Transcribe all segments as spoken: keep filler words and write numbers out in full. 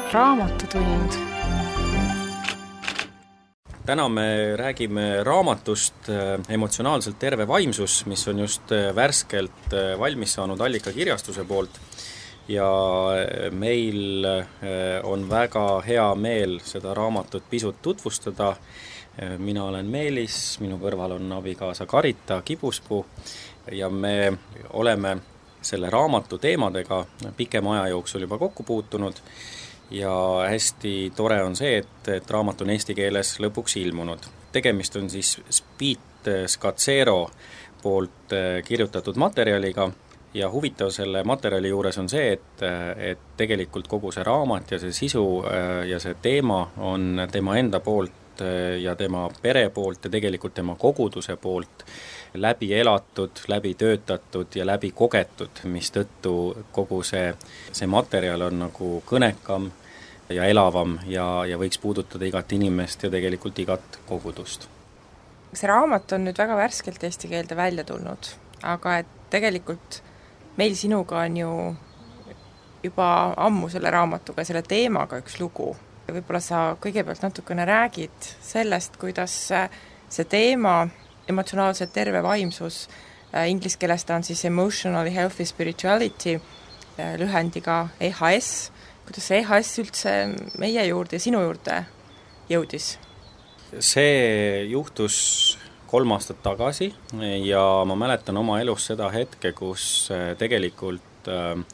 Raamatutund. Täna me räägime raamatust Emotsionaalselt terve vaimsus, mis on just värskelt valmis saanud Allika kirjastuse poolt. Ja meil on väga hea meel seda raamatut pisut tutvustada. Mina olen Meelis, minu kõrval on abikaasa Karita Kibuspuu ja me oleme selle raamatu teemadega pikema aja jooksul juba kokku puutunud ja hästi tore on see, et, et raamat on eesti keeles lõpuks ilmunud. Tegemist on siis Spiit Scazzero poolt kirjutatud materjaliga ja huvitav selle materjali juures on see, et, et tegelikult kogu see raamat ja see sisu ja see teema on tema enda poolt ja tema pere poolt ja tegelikult tema koguduse poolt läbi elatud, läbi töötatud ja läbi kogetud, mis tõttu kogu see, see materjal on nagu kõnekam ja elavam ja, ja võiks puudutada igat inimest ja tegelikult igat kogudust. See raamat on nüüd väga värskelt eesti keelde välja tulnud, aga et tegelikult meil sinuga on ju juba ammu selle raamatuga, selle teemaga üks lugu. Ja võib-olla sa kõigepealt natukene räägid sellest, kuidas see teema, emotsionaalselt terve vaimsus, inglise keeles ta on siis Emotionally Healthy Spirituality, lühendiga E H S, kuidas see E H S üldse meie juurde ja sinu juurde jõudis? See juhtus kolm aastat tagasi ja ma mäletan oma elus seda hetke, kus tegelikult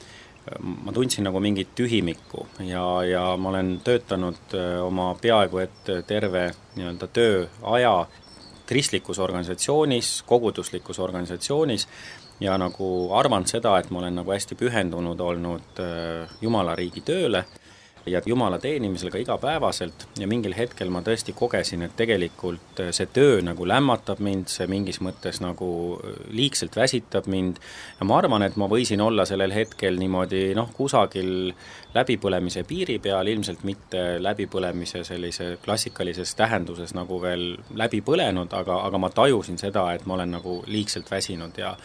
ma tundsin nagu mingit tühimikku ja, ja ma olen töötanud oma peaaegu et terve nii-öelda tööaja kristlikus organisatsioonis, koguduslikus organisatsioonis ja nagu arvan seda, et ma olen nagu hästi pühendunud olnud Jumala riigi tööle ja Jumala teenimisel ka igapäevaselt ja mingil hetkel ma tõesti kogesin, et tegelikult see töö nagu lämmatab mind, see mingis mõttes nagu liigselt väsitab mind ja ma arvan, et ma võisin olla sellel hetkel niimoodi noh, kusagil läbipõlemise piiri peal, ilmselt mitte läbipõlemise sellise klassikalises tähenduses nagu veel läbi põlenud, aga, aga ma tajusin seda, et ma olen nagu liigselt väsinud ja,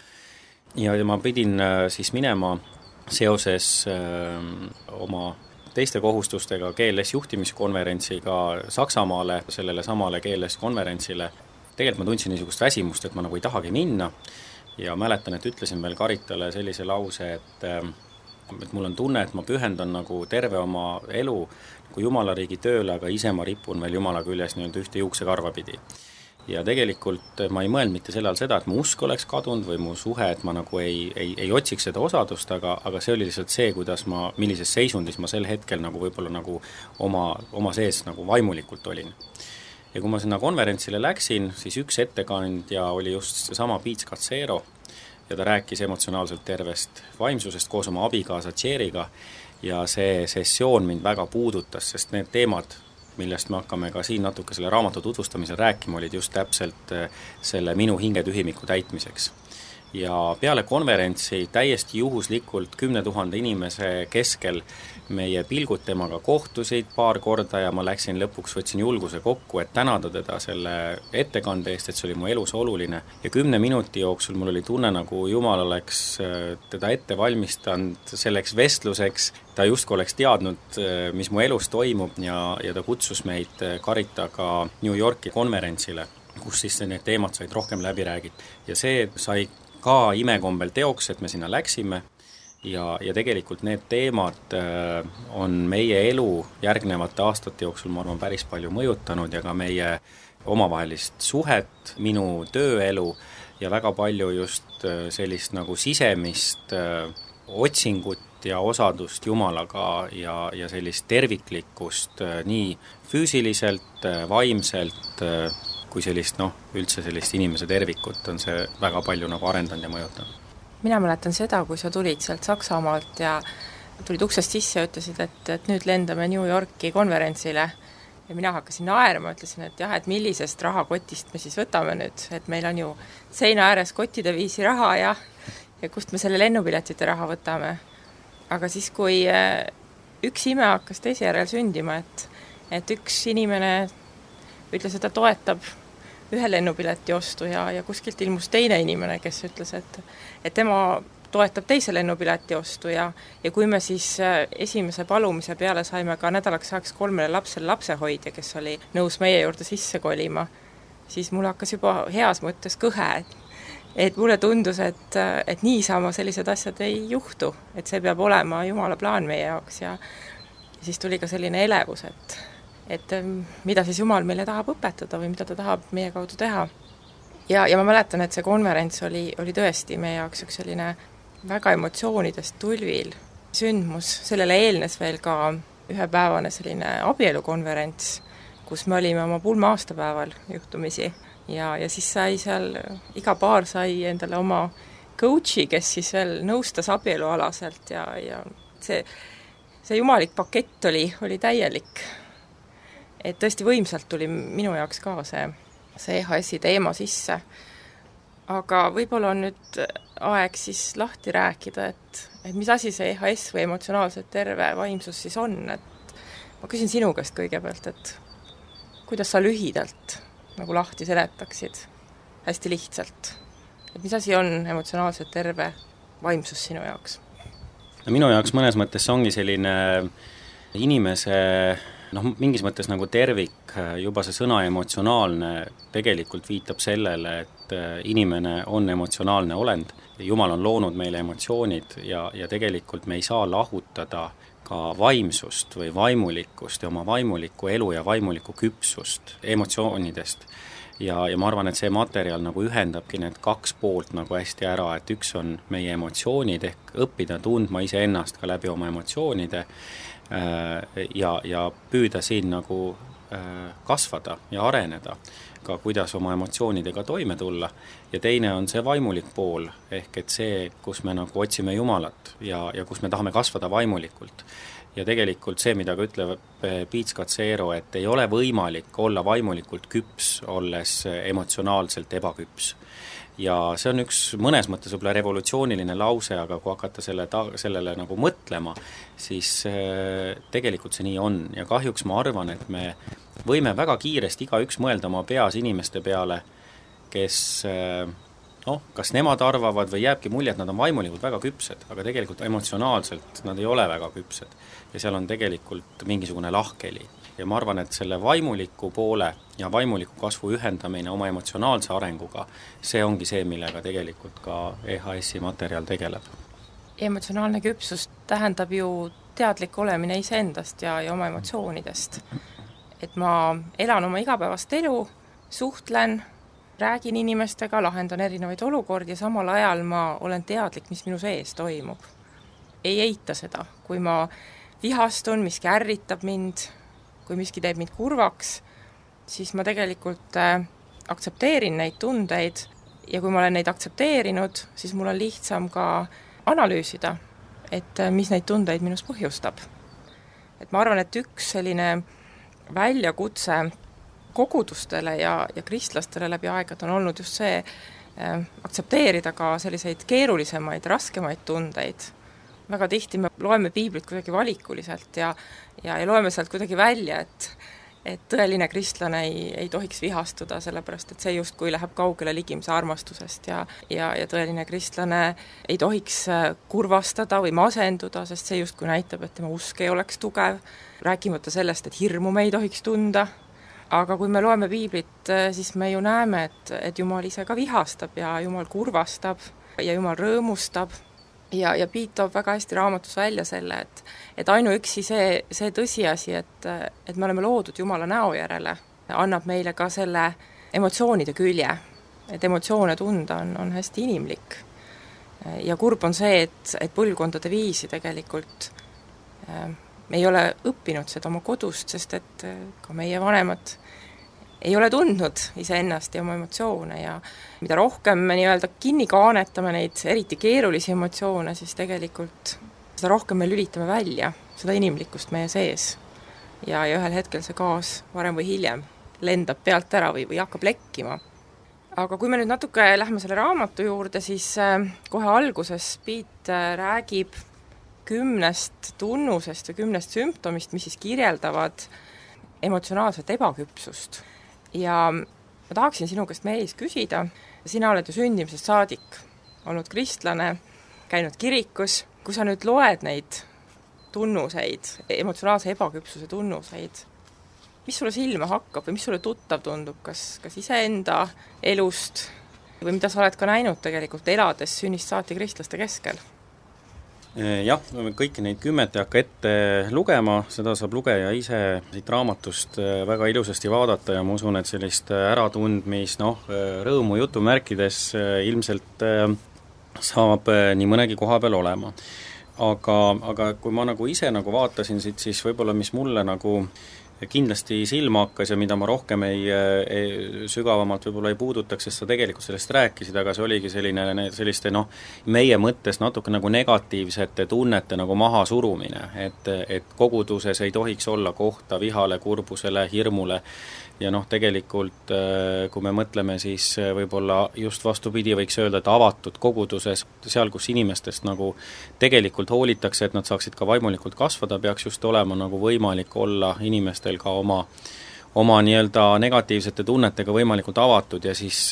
ja ma pidin siis minema seoses öö, oma teiste kohustustega G L S juhtimiskonverentsiga Saksamaale, sellele samale G L S konverentsile. Tegelikult ma tundsin niisugust väsimust, et ma nagu ei tahagi minna ja mäletan, et ütlesin veel Karitale sellise lause, et, et mul on tunne, et ma pühendan nagu terve oma elu nagu Jumala riigi tööle, aga ise ma ripun veel Jumala küljes nii-öelda ühte juuksekarva pidi. Ja tegelikult ma ei mõelnud mitte selle all seda, et mu usk oleks kadunud või mu suhe, et ma nagu ei, ei, ei otsiks seda osadust, aga, aga see oli lihtsalt see, kuidas ma, millises seisundis ma sel hetkel nagu võib-olla nagu oma, oma sees nagu vaimulikult olin. Ja kui ma sinna konverentsile läksin, siis üks ettekandja oli just seesama Spiit Scazzero ja ta rääkis emotsionaalselt tervest vaimsusest koos oma abikaasa Thierryga ja see sessioon mind väga puudutas, sest need teemad millest me hakkame ka siin natuke selle raamatu tutvustamisel rääkima, olid just täpselt selle minu hingetühimiku täitmiseks. Ja peale konverentsi täiesti juhuslikult kümne tuhande inimese keskel meie pilgud temaga kohtusid paar korda ja ma läksin lõpuks, võtsin julguse kokku, et tänada teda selle ettekande eest, et see oli mu elus oluline. Ja kümne minuti jooksul mul oli tunne, nagu Jumal oleks teda ette valmistanud selleks vestluseks. Ta justkui oleks teadnud, mis mu elus toimub ja, ja ta kutsus meid Karitaga New Yorki konverentsile, kus siis need teemad said rohkem läbi räägid. Ja see sai ka imekombel teoks, et me sinna läksime ja, ja tegelikult need teemad on meie elu järgnevate aastate jooksul, ma arvan, päris palju mõjutanud ja ka meie omavahelist suhet, minu tööelu ja väga palju just sellist nagu sisemist otsingut ja osadust Jumalaga ja, ja sellist terviklikkust nii füüsiliselt, vaimselt kui sellist, noh, üldse sellist inimese tervikut on see väga palju nagu arendanud ja mõjutanud. Mina mäletan seda, kui sa tulid sealt Saksamaalt ja tulid uksest sisse ja ütlesid, et, et nüüd lendame New Yorki konverentsile ja mina hakkasin naerma, ütlesin, et jah, et millisest rahakotist me siis võtame nüüd, et meil on ju seina ääres kottide viisi raha ja, ja kust me selle lennupiletite raha võtame. Aga siis, kui üks ime hakkas teise järel sündima, et, et üks inimene ütles, et ta toetab ühe lennupileti ostu ja, ja kuskilt ilmus teine inimene, kes ütles, et, et tema toetab teise lennupileti ostu ja ja kui me siis esimese palumise peale saime ka nädalaks ajaks kolmele lapsele lapsehoidja, kes oli nõus meie juurde sisse kolima, siis mul hakkas juba heas mõttes kõhe, et, et mulle tundus, et, et niisama sellised asjad ei juhtu, et see peab olema Jumala plaan meie jaoks ja, ja siis tuli ka selline elevus, et, et mida siis Jumal meile tahab õpetada või mida ta tahab meie kaudu teha. Ja, ja ma mäletan, et see konverents oli, oli tõesti meie jaoks üks selline väga emotsioonidest tulvil sündmus, sellele eelnes veel ka ühepäevane selline abielukonverents, kus me olime oma pulma aastapäeval juhtumisi ja, ja siis sai seal, iga paar sai endale oma coachi, kes siis veel nõustas abielualaselt ja, ja see, see jumalik pakett oli, oli täielik. Et tõesti võimsalt tuli minu jaoks ka see, see E H S-i teema sisse. Aga võib-olla on nüüd aeg siis lahti rääkida, et, et mis asi see E H S või emotsionaalselt terve vaimsus siis on, et ma küsin sinu käest kõigepealt, et kuidas sa lühidalt nagu lahti seletaksid, hästi lihtsalt, et mis asi on emotsionaalselt terve vaimsus sinu jaoks? No minu jaoks mõnes mõttes ongi selline inimese noh, mingis mõttes nagu tervik, juba see sõna emotsionaalne tegelikult viitab sellele, et inimene on emotsionaalne olend. Jumal on loonud meile emotsioonid ja, ja tegelikult me ei saa lahutada ka vaimsust või vaimulikkust ja oma vaimulikku elu ja vaimulikku küpsust emotsioonidest. Ja, ja ma arvan, et see materjal nagu ühendabki need kaks poolt nagu hästi ära, et üks on meie emotsioonid ehk õppida tundma iseennast ka läbi oma emotsioonide ja, ja püüda siin nagu kasvada ja areneda, ka kuidas oma emotsioonidega toime tulla. Ja teine on see vaimulik pool, ehk et see, kus me nagu otsime Jumalat ja, ja kus me tahame kasvada vaimulikult. Ja tegelikult see, mida ka ütleb Piits Katseero, et ei ole võimalik olla vaimulikult küps, olles emotsionaalselt ebaküps. Ja see on üks mõnes mõttes võib-olla revolutsiooniline lause, aga kui hakata selle ta- sellele nagu mõtlema, siis tegelikult see nii on. Ja kahjuks ma arvan, et me võime väga kiiresti igaüks mõelda oma peas inimeste peale, kes noh, kas nemad arvavad või jääbki mulje, et nad on vaimulikult väga küpsed, aga tegelikult emotsionaalselt nad ei ole väga küpsed. Ja seal on tegelikult mingisugune lahkeli. Ja ma arvan, et selle vaimuliku poole ja vaimuliku kasvu ühendamine oma emotsionaalse arenguga, see ongi see, millega tegelikult ka E H S-i materjal tegeleb. Emotsionaalne küpsus tähendab ju teadlik olemine iseendast ja, ja oma emotsioonidest. Et ma elan oma igapäevast elu, suhtlen, räägin inimestega, lahendan erinevaid olukordi ja samal ajal ma olen teadlik, mis minu sees toimub. Ei eita seda, kui ma vihastun, miski ärritab mind, kui miski teeb mind kurvaks, siis ma tegelikult äh, aktsepteerin neid tundeid ja kui ma olen neid aktsepteerinud, siis mul on lihtsam ka analüüsida, et äh, mis neid tundeid minus põhjustab. Et ma arvan, et üks selline väljakutse kogudustele ja, ja kristlastele läbi aegad on olnud just see äh, aktsepteerida ka selliseid keerulisemaid, raskemaid tundeid. Väga tihti me loeme piiblit kuidagi valikuliselt ja, ja, ja loeme sealt kuidagi välja, et, et tõeline kristlane ei, ei tohiks vihastuda, sellepärast et see justkui läheb kaugele ligimse armastusest ja, ja, ja tõeline kristlane ei tohiks kurvastada või masenduda, sest see justkui näitab, et tema usk ei oleks tugev, rääkimata sellest, et hirmu me ei tohiks tunda. Aga kui me loeme piiblit, siis me ju näeme, et, et Jumal ise ka vihastab ja Jumal kurvastab ja Jumal rõõmustab. Ja, ja Piit toob väga hästi raamatus välja selle, et, et ainuüksi see, see tõsiasi, et, et me oleme loodud Jumala näo järele, annab meile ka selle emotsioonide külje. Et emotsioone tunda on, on hästi inimlik. Ja kurb on see, et, et põlvkondade viisi tegelikult äh, me ei ole õppinud seda oma kodust, sest et ka meie vanemad ei ole tundnud iseennast ja oma emotsioone ja mida rohkem me nii-öelda kinni kaanetame neid eriti keerulisi emotsioone, siis tegelikult seda rohkem me lülitame välja, seda inimlikkust meie sees. Ja, ja ühel hetkel see gaas varem või hiljem lendab pealt ära või, või hakkab lekkima. Aga kui me nüüd natuke lähme selle raamatu juurde, siis kohe alguses Piit räägib kümnest tunnusest ja kümnest sümptomist, mis siis kirjeldavad emotsionaalset ebaküpsust. Ja ma tahaksin sinu käest Meelis küsida, sina oled ju sündimisest saadik olnud kristlane, käinud kirikus, kui sa nüüd loed neid tunnuseid, emotsionaalse ebaküpsuse tunnuseid, mis sulle silma hakkab või mis sulle tuttav tundub, kas, kas iseenda elust või mida sa oled ka näinud tegelikult elades sünnist saati kristlaste keskel? Jah, kõiki neid kümmet ei hakka ette lugema, seda saab lugeja ise siit raamatust väga ilusasti vaadata ja ma usun, et sellist äratundmis, noh, rõõmu jutumärkides ilmselt saab nii mõnegi koha peal olema. Aga, aga kui ma nagu ise nagu vaatasin siit, siis võib-olla mis mulle nagu kindlasti silma hakkas ja mida ma rohkem ei, ei sügavamalt võib-olla ei puudutaks, sest sa tegelikult sellest rääkisid, aga see oligi selline, selliste noh, meie mõttes natuke nagu negatiivsete tunnete nagu maha surumine, et, et koguduses ei tohiks olla kohta vihale, kurbusele, hirmule ja noh, tegelikult kui me mõtleme, siis võib-olla just vastupidi võiks öelda, et avatud koguduses, seal, kus inimestest nagu tegelikult hoolitakse, et nad saaksid ka vaimulikult kasvada, peaks just olema nagu võimalik olla inimestel ka oma, oma nii-öelda negatiivsete tunnetega võimalikult avatud ja siis,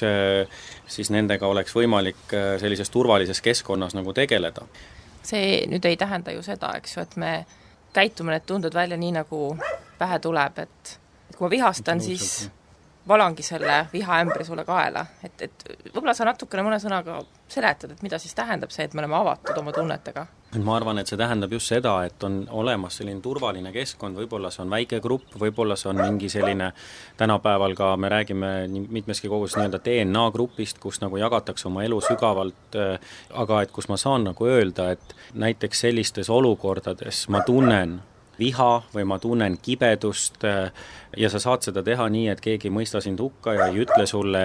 siis nendega oleks võimalik sellises turvalises keskkonnas nagu tegeleda. See nüüd ei tähenda ju seda, eks ju, et me käitume need tunded välja nii, nagu pähe tuleb, et kui ma vihastan, siis valangi selle vihaämbri sulle kaela. Et, et võib-olla sa natukene mõne sõnaga seletad, et mida siis tähendab see, et me oleme avatud oma tunnetega? Ma arvan, et see tähendab just seda, et on olemas selline turvaline keskkond, võib-olla see on väike grupp, võib-olla see on mingi selline, tänapäeval ka me räägime mitmeski kogus nii-öelda D N A grupist, kus nagu jagatakse oma elu sügavalt, aga et kus ma saan nagu öelda, et näiteks sellistes olukordades ma tunnen viha või ma tunnen kibedust ja sa saad seda teha nii, et keegi ei mõista sind hukka ja ei ütle sulle,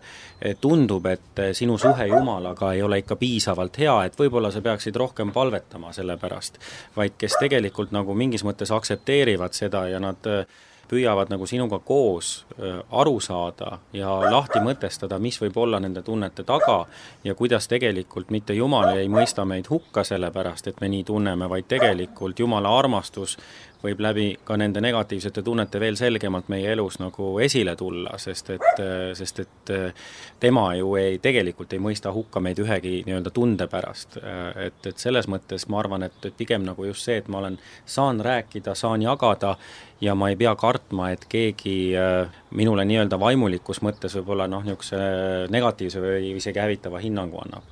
et tundub, et sinu suhe Jumalaga ei ole ikka piisavalt hea, et võib-olla sa peaksid rohkem palvetama selle pärast, vaid kes tegelikult nagu mingis mõttes aksepteerivad seda ja nad püüavad nagu sinuga koos aru saada ja lahti mõtestada, mis võib olla nende tunnete taga ja kuidas tegelikult mitte Jumal ei mõista meid hukka selle pärast, et me nii tunneme, vaid tegelikult Jumala armastus võib läbi ka nende negatiivsete tunnete veel selgemalt meie elus nagu esile tulla, sest et, sest et tema ju ei, tegelikult ei mõista hukka meid ühegi nii-öelda tunde pärast. Et, et selles mõttes ma arvan, et, et pigem nagu just see, et ma olen, saan rääkida, saan jagada ja ma ei pea kartma, et keegi minule nii-öelda vaimulikus mõttes võib-olla noh, niisuguse negatiivse või isegi hävitava hinnangu annab.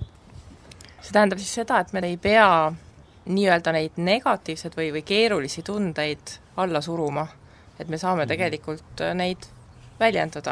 See tähendab siis seda, et me ei pea nii-öelda neid negatiivsed või, või keerulisi tundeid alla suruma, et me saame mm-hmm. tegelikult neid väljendada.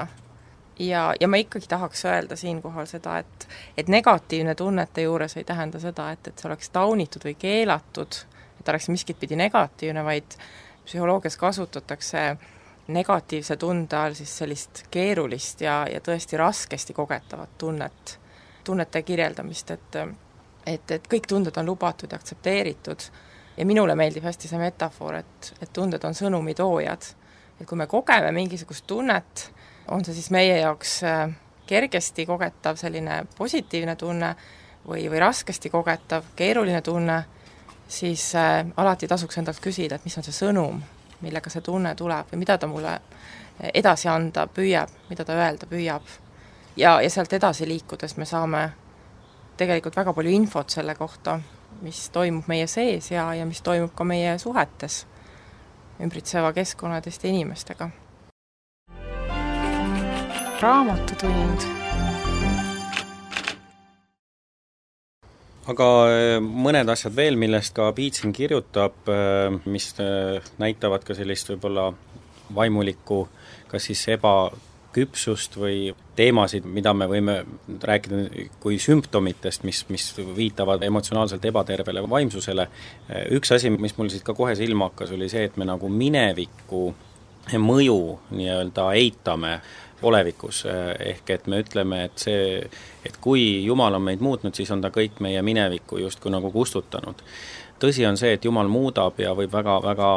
Ja, ja ma ikkagi tahaks öelda siinkohal seda, et, et negatiivne tunnete juures ei tähenda seda, et, et see oleks taunitud või keelatud, et oleks miskit pidi negatiivne, vaid psühholoogias kasutatakse negatiivse tunde all siis sellist keerulist ja, ja tõesti raskesti kogetavat tunnet, tunnete kirjeldamist, et Et, et kõik tunded on lubatud ja aktsepteeritud ja minule meeldib hästi see metafoor, et, et tunded on sõnumitoojad. Et kui me kogeme mingisugust tunnet, on see siis meie jaoks kergesti kogetav selline positiivne tunne või, või raskesti kogetav keeruline tunne, siis äh, alati tasuks endalt küsida, et mis on see sõnum, millega see tunne tuleb või mida ta mulle edasi anda püüab, mida ta öelda püüab. Ja, ja sealt edasi liikudes me saame tegelikult väga palju infot selle kohta, mis toimub meie sees ja, ja mis toimub ka meie suhetes ümbritseva keskkonna teiste inimestega. Raamatutund. Aga mõned asjad veel, millest ka Piitsin kirjutab, mis näitavad ka sellist võib-olla vaimulikku, kas siis eba küpsust või teemasid, mida me võime rääkida kui sümptomitest, mis, mis viitavad emotsionaalselt ebatervele vaimsusele. Üks asi, mis mul siit ka kohe silma hakkas, oli see, et me nagu mineviku mõju nii-öelda eitame olevikus, ehk et me ütleme, et see, et kui Jumal on meid muutnud, siis on ta kõik meie minevikku justkui nagu kustutanud. tõsi on see, et Jumal muudab ja võib väga, väga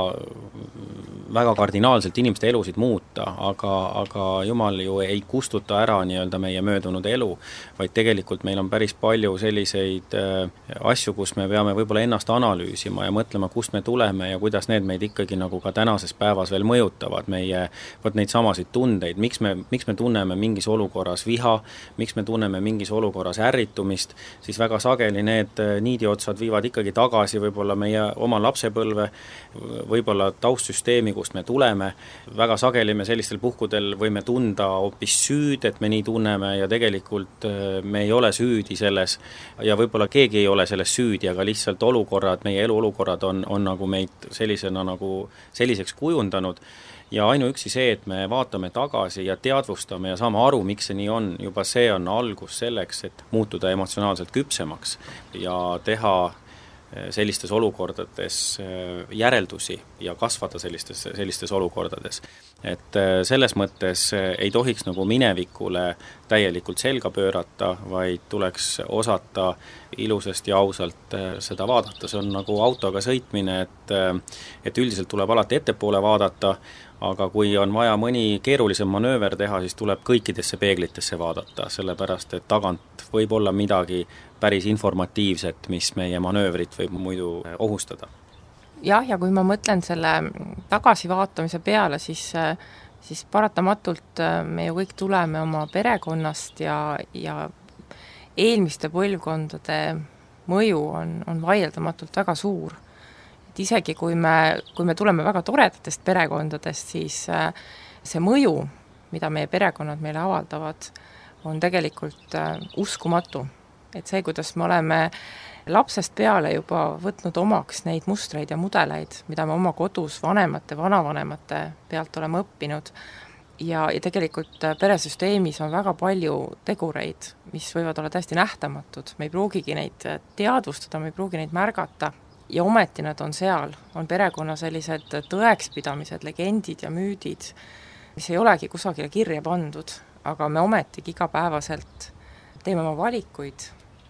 väga kardinaalselt inimeste elusid muuta, aga, aga Jumal ju ei kustuta ära nii-öelda meie möödunud elu, vaid tegelikult meil on päris palju selliseid asju, kus me peame võib-olla ennast analüüsima ja mõtlema, kust me tuleme ja kuidas need meid ikkagi nagu ka tänases päevas veel mõjutavad meie, võt neid samasid tundeid, miks me, miks me tunneme mingis olukorras viha, miks me tunneme mingis olukorras ärritumist, siis väga sageli need niidiotsad viivad ikkagi tagasi võib-olla meie oma lapsepõlve, võib-olla taustsüsteemi, kust me tuleme. Väga sageli me sellistel puhkudel võime tunda hoopis süüd, et me nii tunneme ja tegelikult me ei ole süüdi selles ja võib-olla keegi ei ole selles süüdi, aga lihtsalt olukorrad, meie eluolukorrad on, on nagu meid sellisena nagu selliseks kujundanud ja ainuüksi see, et me vaatame tagasi ja teadvustame ja saame aru, miks see nii on, juba see on algus selleks, et muutuda emotsionaalselt küpsemaks ja teha sellistes olukordades järeldusi ja kasvada sellistes, sellistes olukordades. Et selles mõttes ei tohiks nagu minevikule täielikult selga pöörata, vaid tuleks osata ilusasti ja ausalt seda vaadata. See on nagu autoga sõitmine, et, et üldiselt tuleb alati ettepoole vaadata, aga kui on vaja mõni keerulisem manööver teha, siis tuleb kõikidesse peeglitesse vaadata, sellepärast et tagant võib olla midagi päris informatiivset, mis meie manöövrit võib muidu ohustada. Jah, ja kui ma mõtlen selle tagasivaatamise peale, siis, siis paratamatult me ju kõik tuleme oma perekonnast ja, ja eelmiste põlvkondade mõju on, on vaieldamatult väga suur. Et isegi kui me, kui me tuleme väga toredatest perekondadest, siis see mõju, mida meie perekonnad meile avaldavad, on tegelikult uskumatu. Et see, kuidas me oleme lapsest peale juba võtnud omaks neid mustreid ja mudeleid, mida me oma kodus vanemate, vanavanemate pealt oleme õppinud. Ja, ja tegelikult peresüsteemis on väga palju tegureid, mis võivad olla täiesti nähtamatud. Me ei pruugigi neid teadvustada, me ei pruugi neid märgata. Ja ometi nad on seal, on perekonna sellised tõekspidamised, legendid ja müüdid, mis ei olegi kusagile kirja pandud, aga me ometigi igapäevaselt teeme oma valikuid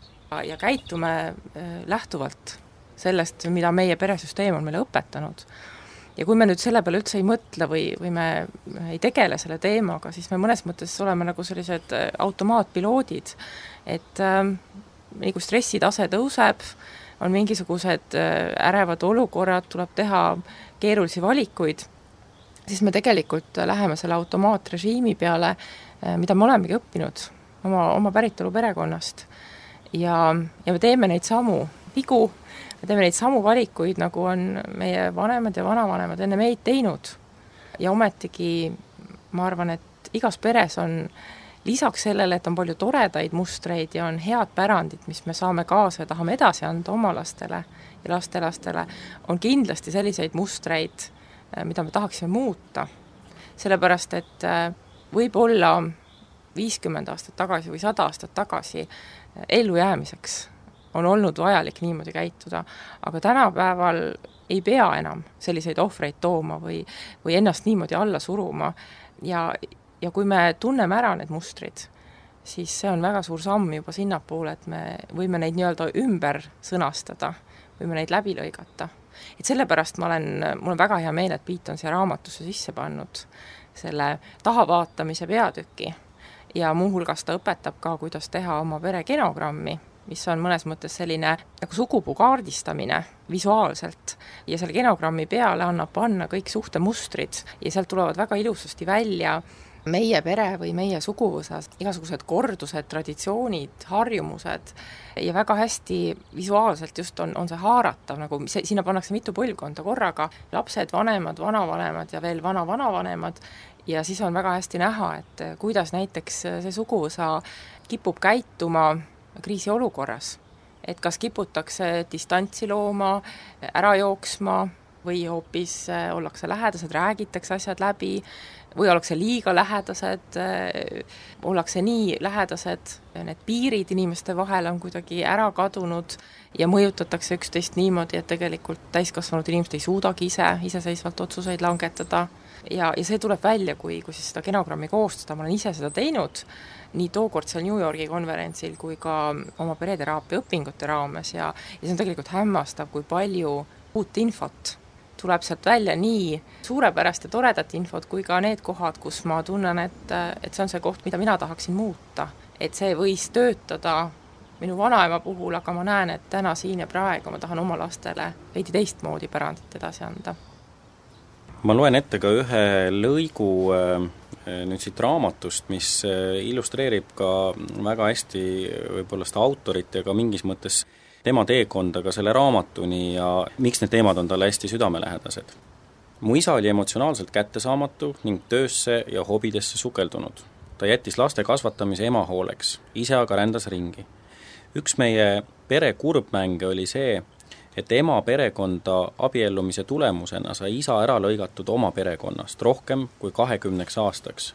ja käitume lähtuvalt sellest, mida meie peresüsteem on meile õpetanud. Ja kui me nüüd selle peale üldse ei mõtle või, või me ei tegele selle teemaga, siis me mõnes mõttes oleme nagu sellised automaatpiloodid, et äh, nii kui stressitase tõuseb, on mingisugused ärevad olukorrad, tuleb teha keerulisi valikuid, siis me tegelikult läheme selle automaatrežiimi peale, mida me olemegi õppinud oma, oma päritolu perekonnast. Ja, ja me teeme neid samu vigu, me teeme neid samu valikuid, nagu on meie vanemad ja vanavanemad enne meid teinud. Ja ometigi ma arvan, et igas peres on lisaks sellele, et on palju toredaid mustreid ja on head pärandid, mis me saame kaasa ja tahame edasi anda oma lastele ja lastelastele, on kindlasti selliseid mustreid, mida me tahaksime muuta. Sellepärast, et võib-olla viiskümmend aastat tagasi või sada aastat tagasi ellujäämiseks on olnud vajalik niimoodi käituda, aga tänapäeval ei pea enam selliseid ohvreid tooma või, või ennast niimoodi alla suruma ja Ja kui me tunneme ära need mustrid, siis see on väga suur samm juba sinnapoole, et me võime neid nii-öelda ümber sõnastada, võime neid läbi lõigata. Et sellepärast ma olen, mul on väga hea meel, et Piit on siia raamatusse sisse pannud selle tahavaatamise peatüki ja muuhulgas ta õpetab ka, kuidas teha oma pere genogrammi, mis on mõnes mõttes selline nagu sugupuu kaardistamine visuaalselt ja selle genogrammi peale annab panna kõik suhtemustrid ja sealt tulevad väga ilusasti välja meie pere või meie suguvõsas igasugused kordused, traditsioonid, harjumused ja väga hästi visuaalselt just on, on see haaratav, nagu see, sinna pannakse mitu põlvkonda korraga, lapsed, vanemad, vanavanemad ja veel vana-vanavanemad ja siis on väga hästi näha, et kuidas näiteks see suguvõsa kipub käituma kriisiolukorras, et kas kiputakse distantsi looma, ära jooksma või hoopis ollakse lähedased, räägitakse asjad läbi või ollakse liiga lähedased, ollakse nii lähedased, need piirid inimeste vahel on kuidagi ära kadunud ja mõjutatakse üksteist niimoodi, et tegelikult täiskasvanud inimesed ei suudagi ise, iseseisvalt otsuseid langetada. ja, ja see tuleb välja, kui, kui siis seda genogrammi koostada, ma olen ise seda teinud, nii tookordsel New Yorgi konverentsil kui ka oma pereteraapia õpingute raames ja, ja see on tegelikult hämmastav, kui palju uut infot tuleb sealt välja, nii suurepärast ja toredat infot, kui ka need kohad, kus ma tunnen, et, et see on see koht, mida mina tahaksin muuta. Et see võis töötada minu vanaema puhul, aga ma näen, et täna siin ja praegu ma tahan oma lastele veidi teistmoodi pärandit edasi anda. Ma loen ette ka ühe lõigu nüüd siit raamatust, mis illustreerib ka väga hästi võib-olla seda autorit ja ka mingis mõttes tema teekonda ka selle raamatuni ja miks need teemad on talle hästi südamelähedased. Mu isa oli emotsionaalselt kättesaamatu ning töösse ja hobidesse sukeldunud. Ta jättis laste kasvatamise ema hooleks, ise aga rändas ringi. Üks meie pere kurbmänge oli see, et ema perekonda abiellumise tulemusena sai isa ära lõigatud oma perekonnast rohkem kui kahekümneks aastaks.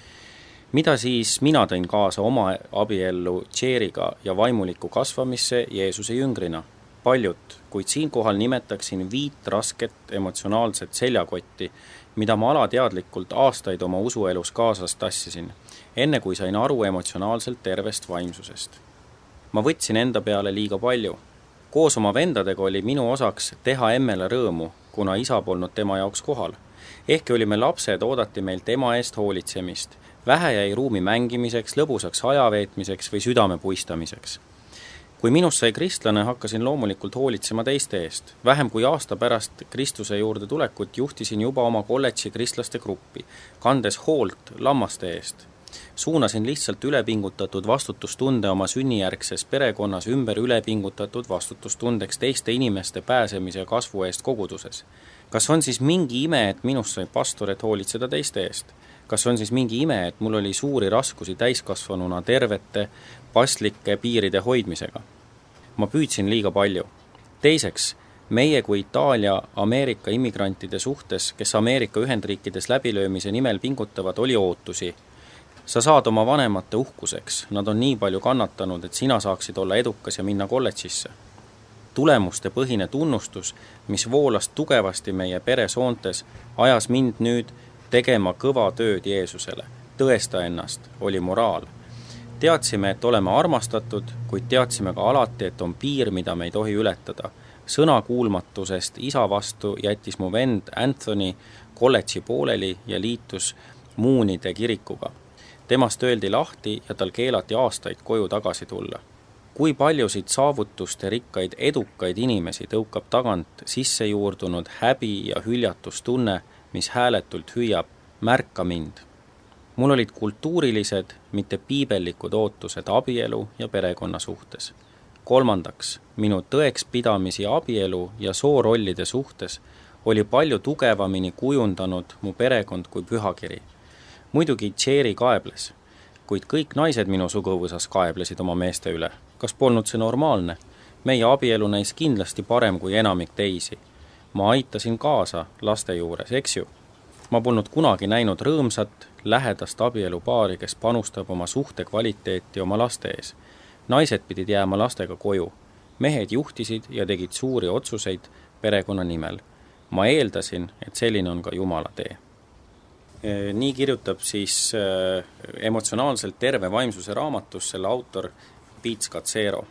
Mida siis mina tõin kaasa oma abiellu Tšeeriga ja vaimuliku kasvamisse Jeesuse jüngrina? Paljut, kuid siinkohal nimetaksin viit rasket emotsionaalset seljakotti, mida ma alateadlikult aastaid oma usuelus kaasas tassisin, enne kui sain aru emotsionaalselt tervest vaimsusest. Ma võtsin enda peale liiga palju. Koos oma vendadega oli minu osaks teha emmele rõõmu, kuna isa polnud tema jaoks kohal. Ehkki olime lapsed, oodati meilt ema eest hoolitsemist. Vähe jäi ruumi mängimiseks, lõbusaks ajaveetmiseks või südame puistamiseks. Kui minust sai kristlane, hakkasin loomulikult hoolitsema teiste eest. Vähem kui aasta pärast Kristuse juurde tulekut juhtisin juba oma kolledži kristlaste gruppi, kandes hoolt lammaste eest. Suunasin lihtsalt ülepingutatud vastutustunde oma sünnijärgses perekonnas ümber ülepingutatud vastutustundeks teiste inimeste pääsemise kasvu eest koguduses. Kas on siis mingi ime, et minust sai pastor, et hoolitseda teiste eest? Kas on siis mingi ime, et mul oli suuri raskusi täiskasvanuna tervete, pastlike piiride hoidmisega? Ma püüdsin liiga palju. Teiseks, meie kui Itaalia Ameerika immigrantide suhtes, kes Ameerika Ühendriikides läbilöömise nimel pingutavad, oli ootusi. Sa saad oma vanemate uhkuseks, nad on nii palju kannatanud, et sina saaksid olla edukas ja minna kolledžisse. Tulemuste põhine tunnustus, mis voolas tugevasti meie peresoontes, ajas mind nüüd tegema kõva tööd Jeesusele. Tõesta ennast, oli moraal. Teadsime, et oleme armastatud, kuid teadsime ka alati, et on piir, mida me ei tohi ületada. Sõnakuulmatusest isa vastu jättis mu vend Anthony kolledži pooleli ja liitus Muunide kirikuga. Temast öeldi lahti ja tal keelati aastaid koju tagasi tulla. Kui paljusid saavutuste rikkaid edukaid inimesi tõukab tagant sisse juurdunud häbi ja hüljatustunne, mis hääletult hüüab, märka mind. Mul olid kultuurilised, mitte piibellikud ootused abielu ja perekonna suhtes. Kolmandaks, minu tõeks pidamisi abielu ja soorollide suhtes oli palju tugevamini kujundanud mu perekond kui pühakiri. Muidugi Tšeeri kaebles, kuid kõik naised minu suguvõsas kaeblesid oma meeste üle. Kas polnud see normaalne? Meie abielu näis kindlasti parem kui enamik teisi. Ma aitasin kaasa laste juures, eks ju? Ma polnud kunagi näinud rõõmsat, lähedast abielupaari, kes panustab oma suhte kvaliteeti oma laste ees. Naised pidid jääma lastega koju. Mehed juhtisid ja tegid suuri otsuseid perekonna nimel. Ma eeldasin, et selline on ka Jumala tee. Nii kirjutab siis emotsionaalselt terve vaimsuse raamatus selle autor Pete Scazzero.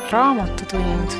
raamatutund.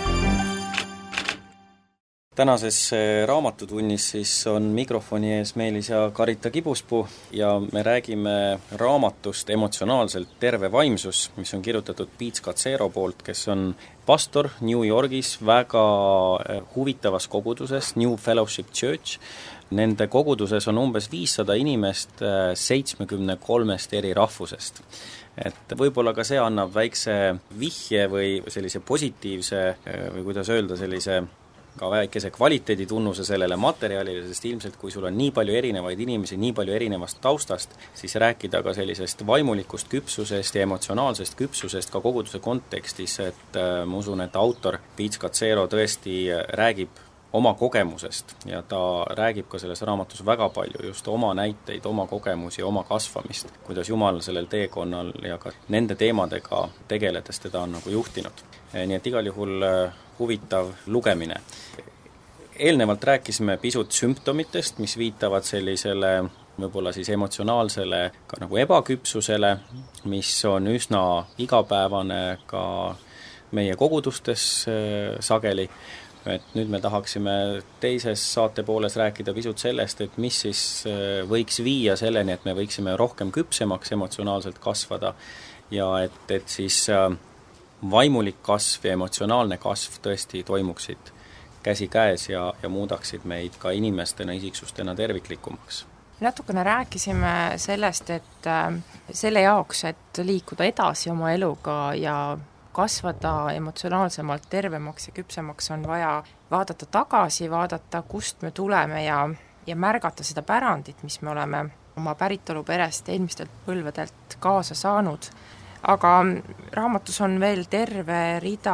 Tänases raamatutunnis siis on mikrofoni ees Meelis ja Karita Kibuspuu ja me räägime raamatust Emotsionaalselt terve vaimsus, mis on kirjutatud Pete Scazzero poolt, kes on pastor New Yorgis väga huvitavas koguduses New Fellowship Church. Nende koguduses on umbes viissada inimest seitsmekümne kolmest eri rahvusest. Et võib-olla ka see annab väikse vihje või sellise positiivse või kuidas öelda sellise ka väikese kvaliteeditunnuse sellele materjalile, sest ilmselt kui sul on nii palju erinevaid inimesi, nii palju erinevast taustast, siis rääkida ka sellisest vaimulikust küpsusest ja emotsionaalsest küpsusest ka koguduse kontekstis, et ma usun, et autor Pete Scazzero tõesti räägib oma kogemusest ja ta räägib ka selles raamatus väga palju just oma näiteid, oma kogemusi, oma kasvamist, kuidas Jumal sellel teekonnal ja ka nende teemadega tegeledes teda on nagu juhtinud. Nii et igal juhul huvitav lugemine. Eelnevalt rääkisime pisut sümptomitest, mis viitavad sellisele võib-olla siis emotsionaalsele ka nagu ebaküpsusele, mis on üsna igapäevane ka meie kogudustes sageli. Et nüüd me tahaksime teises saate pooles rääkida pisut sellest, et mis siis võiks viia selleni, et me võiksime rohkem küpsemaks emotsionaalselt kasvada ja et, et siis vaimulik kasv ja emotsionaalne kasv tõesti toimuksid käsi käes ja, ja muudaksid meid ka inimestena, isiksustena terviklikumaks. Natukene rääkisime sellest, et selle jaoks, et liikuda edasi oma eluga ja kasvada emotsionaalsemalt tervemaks ja küpsemaks, on vaja vaadata tagasi, vaadata, kust me tuleme ja, ja märgata seda pärandit, mis me oleme oma päritolu perest eelmistelt põlvedelt kaasa saanud. Aga raamatus on veel terve rida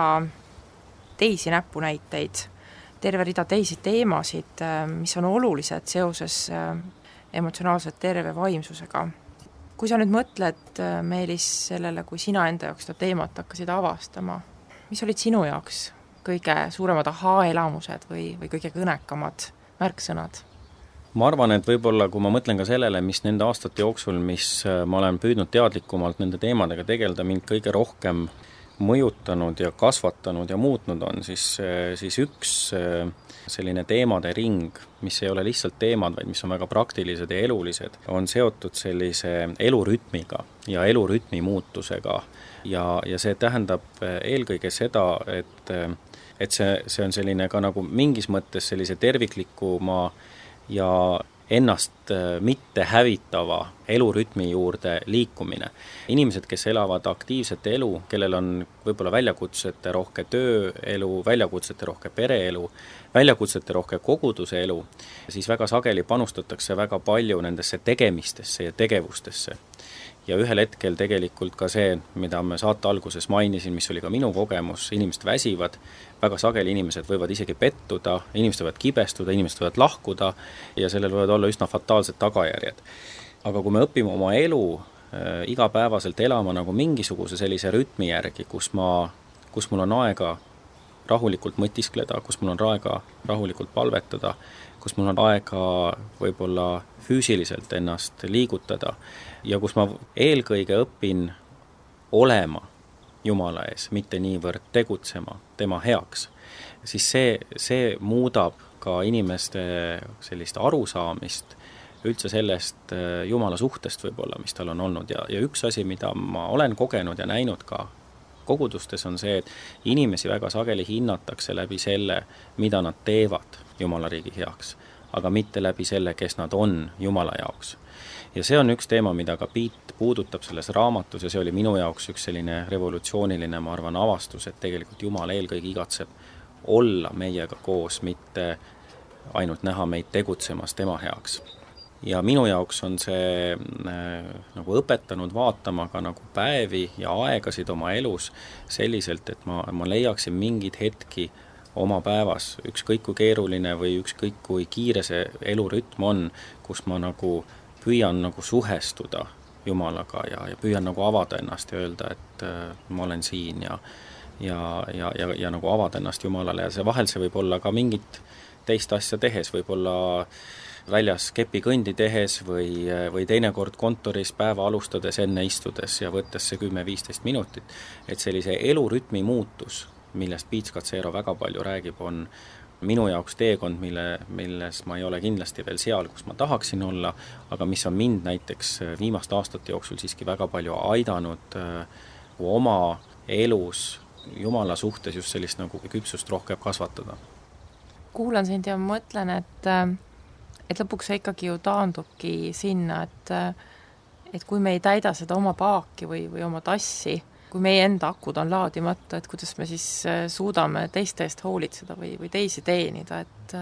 teisi näpunäiteid, terve rida teisi teemasid, mis on olulised seoses emotsionaalselt terve vaimsusega. Kui sa nüüd mõtled, Meelis, sellele, kui sina enda jaoks seda teemat hakkasid avastama, mis olid sinu jaoks kõige suuremad ahaa-elamused või, või kõige kõnekamad märksõnad? Ma arvan, et võib-olla kui ma mõtlen ka sellele, mis nende aastate jooksul, mis ma olen püüdnud teadlikumalt nende teemadega tegeleda, mind kõige rohkem mõjutanud ja kasvatanud ja muutnud on, siis, siis üks selline teemade ring, mis ei ole lihtsalt teemad, vaid mis on väga praktilised ja elulised, on seotud sellise elurütmiga ja elurütmi muutusega. Ja, ja see tähendab eelkõige seda, et, et see, see on selline ka nagu mingis mõttes sellise terviklikuma ja ennast mitte hävitava elurütmi juurde liikumine. Inimesed, kes elavad aktiivset elu, kellel on võib-olla väljakutsete rohke tööelu, väljakutsete rohke pereelu, väljakutsete rohke koguduse elu, siis väga sageli panustatakse väga palju nendesse tegemistesse ja tegevustesse. Ja ühel hetkel tegelikult ka see, mida me saate alguses mainisin, mis oli ka minu kogemus, inimesed väsivad, väga sageli inimesed võivad isegi pettuda, inimesed võivad kibestuda, inimesed võivad lahkuda ja sellel võivad olla üsna fataalsed tagajärjed. Aga kui me õpime oma elu äh, igapäevaselt elama nagu mingisuguse sellise rütmi järgi, kus, ma, kus mul on aega rahulikult mõtiskleda, kus mul on aega rahulikult palvetada, kus mul on aega võib-olla füüsiliselt ennast liigutada ja kus ma eelkõige õpin olema Jumala ees, mitte niivõrd tegutsema tema heaks, siis see, see muudab ka inimeste sellist arusaamist üldse sellest Jumala suhtest võib-olla, mis tal on olnud ja, ja üks asi, mida ma olen kogenud ja näinud ka kogudustes on see, et inimesi väga sageli hinnatakse läbi selle, mida nad teevad Jumala riigi heaks, aga mitte läbi selle, kes nad on Jumala jaoks. Ja see on üks teema, mida ka Piit puudutab selles raamatus ja see oli minu jaoks üks selline revolutsiooniline, ma arvan, avastus, et tegelikult Jumal eelkõige igatseb olla meiega koos, mitte ainult näha meid tegutsemas tema heaks. Ja minu jaoks on see äh, nagu õpetanud vaatama ka nagu päevi ja aegasid oma elus selliselt, et ma, ma leiaksin mingid hetki oma päevas, ükskõik kui keeruline või ükskõik kui kiire see elurütm on, kus ma nagu püüan nagu suhestuda Jumalaga ja, ja püüan nagu avada ennast ja öelda, et äh, ma olen siin ja, ja, ja, ja, ja nagu avada ennast Jumalale ja see vahel see võib olla ka mingit teist asja tehes, võib olla väljas kepikõndi tehes või, või teinekord kontoris päeva alustades enne istudes ja võttes see kümme-viisteist minutit, et sellise elurütmi muutus, millest Piitskatsero väga palju räägib, on minu jaoks teekond, mille, milles ma ei ole kindlasti veel seal, kus ma tahaksin olla, aga mis on mind näiteks viimaste aastate jooksul siiski väga palju aidanud oma elus Jumala suhtes just sellist nagu küpsust rohkem kasvatada. Kuulan sind ja mõtlen, et, et lõpuks see ikkagi ju taandubki sinna, et, et kui me ei täida seda oma paaki või, või oma tassi, kui meie enda akud on laadimata, et kuidas me siis suudame teiste eest hoolitseda või, või teisi teenida, et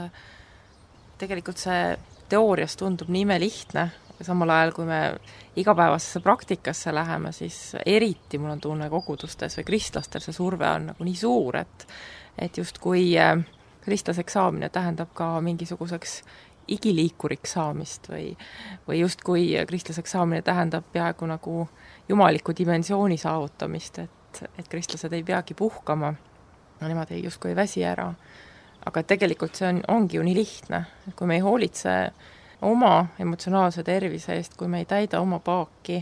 tegelikult see teoorias tundub nii imelihtne, samal ajal kui me igapäevasesse praktikasse läheme, siis eriti mul on tunne kogudustes või kristlastel see surve on nagu nii suur, et, et just kui kristlaseks saamine tähendab ka mingisuguseks igiliikuriks saamist või, või just kui kristlaseks saamine tähendab peaaegu nagu jumaliku dimensiooni saavutamist, et, et kristlased ei peagi puhkama, no nemad ei justkui ei väsi ära. Aga tegelikult see on, ongi ju nii lihtne, et kui me ei hoolitse oma emotsionaalse tervise eest, kui me ei täida oma paaki,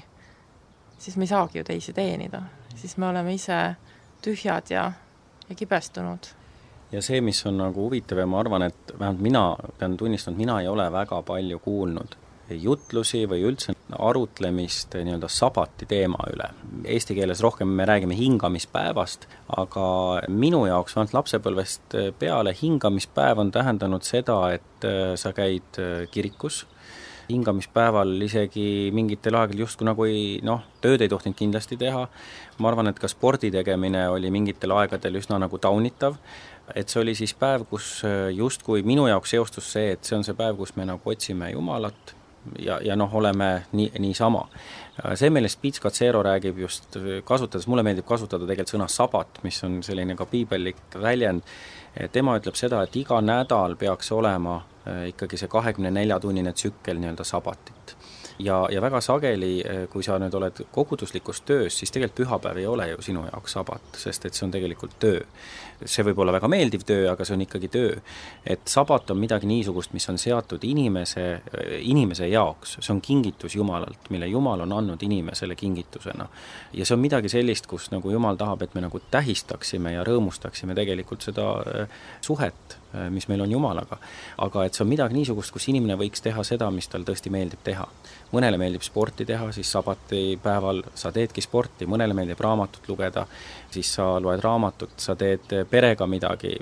siis me ei saagi ju teisi teenida. Siis me oleme ise tühjad ja, ja kibestunud. Ja see, mis on nagu huvitav ja ma arvan, et vähemalt mina pean tunnistanud, mina ei ole väga palju kuulnud jutlusi või üldse arutlemist nii-öelda sabati teema üle. Eesti keeles rohkem me räägime hingamispäevast, aga minu jaoks vähemalt lapsepõlvest peale hingamispäev on tähendanud seda, et sa käid kirikus, hingamispäeval isegi mingitel aegadel justkui nagu ei, noh, tööd ei tohtinud kindlasti teha. Ma arvan, et ka spordi tegemine oli mingitel aegadel üsna nagu taunitav, et see oli siis päev, kus justkui minu jaoks seostus see, et see on see päev, kus me nagu otsime Jumalat ja, ja noh, oleme nii, nii sama. See, millest Piitskatsero räägib just kasutades, mulle meeldib kasutada tegelikult sõna sabat, mis on selline ka piibellik väljend. Tema ütleb seda, et iga nädal peaks olema ikkagi see kahekümne nelja tunnine tsükkel nii-öelda sabatit. Ja, ja väga sageli, kui sa nüüd oled koguduslikus töös, siis tegelikult pühapäev ei ole ju sinu jaoks sabat, sest et see on tegelikult töö. See võib olla väga meeldiv töö, aga see on ikkagi töö. Et sabat on midagi niisugust, mis on seatud inimese, inimese jaoks. See on kingitus Jumalalt, mille Jumal on andnud inimesele kingitusena. Ja see on midagi sellist, kus nagu Jumal tahab, et me nagu tähistaksime ja rõõmustaksime tegelikult seda suhet, mis meil on Jumalaga. Aga et see on midagi niisugust, kus inimene võiks teha seda, mis tal tõesti meeldib teha. Mõnele meeldib sporti teha, siis sabati päeval sa teedki sporti, mõnele meeldib raamatut lugeda, siis sa loed raamatut, sa teed perega midagi.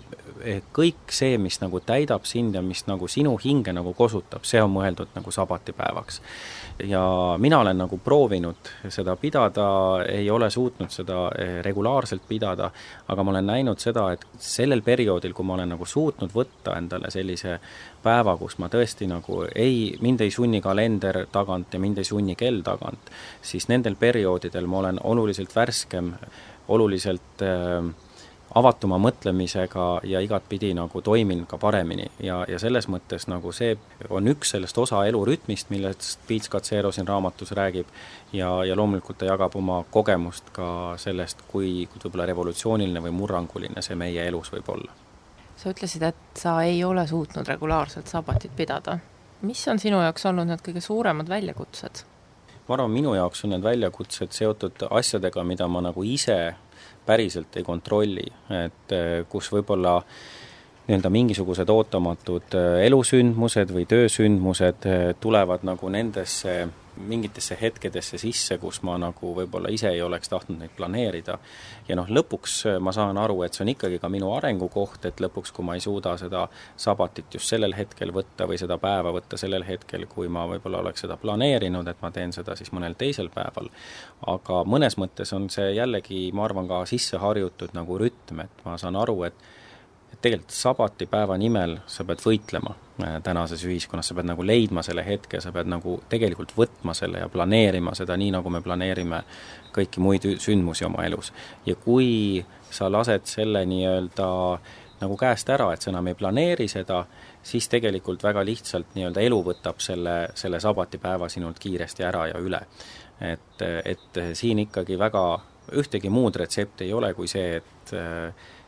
Kõik see, mis nagu täidab sind ja mis nagu sinu hinge nagu kosutab, see on mõeldud nagu sabatipäevaks. Ja mina olen nagu proovinud seda pidada, ei ole suutnud seda regulaarselt pidada, aga ma olen näinud seda, et sellel perioodil, kui ma olen nagu suutnud võtta endale sellise päeva, kus ma tõesti nagu ei, mind ei sunni kalender tagant ja mind ei sunni kell tagant, siis nendel perioodidel ma olen oluliselt värskem, oluliselt äh, avatuma mõtlemisega ja igatpidi nagu toimin ka paremini ja, ja selles mõttes nagu see on üks sellest osa elurütmist, millest Piitskatsero siin raamatus räägib ja, ja loomulikult ta jagab oma kogemust ka sellest, kui, kui võib-olla revolutsiooniline või murranguline see meie elus võib olla. Sa ütlesid, et sa ei ole suutnud regulaarselt sabatit pidada. Mis on sinu jaoks olnud need kõige suuremad väljakutsed? Ma arvan, minu jaoks on need väljakutsed seotud asjadega, mida ma nagu ise päriselt ei kontrolli, et kus võib-olla nii-öelda mingisugused ootamatud elusündmused või töösündmused tulevad nagu nendesse mingitesse hetkedesse sisse, kus ma nagu võib-olla ise ei oleks tahtnud neid planeerida. Ja noh, lõpuks ma saan aru, et see on ikkagi ka minu arengukoht, et lõpuks, kui ma ei suuda seda sabatit just sellel hetkel võtta või seda päeva võtta sellel hetkel, kui ma võib-olla oleks seda planeerinud, et ma teen seda siis mõnel teisel päeval. Aga mõnes mõttes on see jällegi, ma arvan, ka sisse harjutud nagu rütm, et ma saan aru, et et tegelikult sabatipäeva nimel sa pead võitlema tänases ühiskonnas, sa pead nagu leidma selle hetke, sa pead nagu tegelikult võtma selle ja planeerima seda nii, nagu me planeerime kõiki muid sündmusi oma elus. Ja kui sa lased selle nii-öelda nagu käest ära, et sa enam ei planeeri seda, siis tegelikult väga lihtsalt nii-öelda elu võtab selle, selle sabatipäeva sinult kiiresti ära ja üle. Et, et siin ikkagi väga ühtegi muud retsepti ei ole kui see, et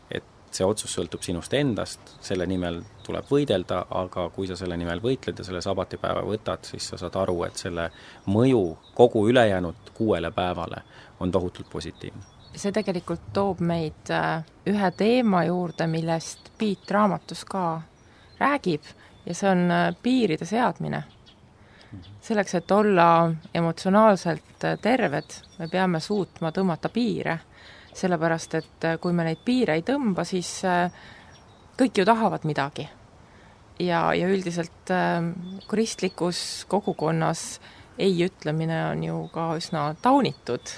see otsus sõltub sinust endast, selle nimel tuleb võidelda, aga kui sa selle nimel võitled ja selle sabatipäeva võtad, siis sa saad aru, et selle mõju kogu ülejäänud kuuele päevale on tohutult positiivne. See tegelikult toob meid ühe teema juurde, millest Piit raamatus ka räägib, ja see on piiride seadmine. Selleks, et olla emotsionaalselt terved, me peame suutma tõmmata piire, sellepärast, et kui me neid piire ei tõmba, siis kõik ju tahavad midagi. Ja, ja üldiselt kristlikus kogukonnas ei ütlemine on ju ka üsna taunitud